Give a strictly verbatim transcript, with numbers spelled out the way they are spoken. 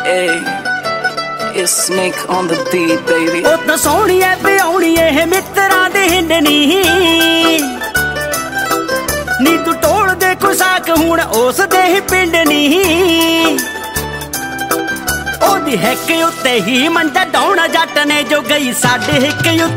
Hey, it's Snake on the beat, baby. ਉਹ ਤਾਂ ਸੋਹਣੀ ਐ ਪਿਆਉਣੀ ਇਹ ਮਿੱਤਰਾਂ ਦੇ ਹਿੰਡ ਨੀ ਨੀ ਤੂੰ ਟੋਲ ਦੇ ਖੁਸ਼ਾਕ ਹੁਣ ਉਸ ਦੇ ਹੀ ਪਿੰਡ ਨੀ ਉਹਦੀ ਹਿੱਕ ਉੱਤੇ ਹੀ ਮੰਜਾ ਡਾਉਣਾ ਜੱਟ ਨੇ ਜੋ ਗਈ ਸਾਡੇ ਹਿੱਕ ਉੱਤੇ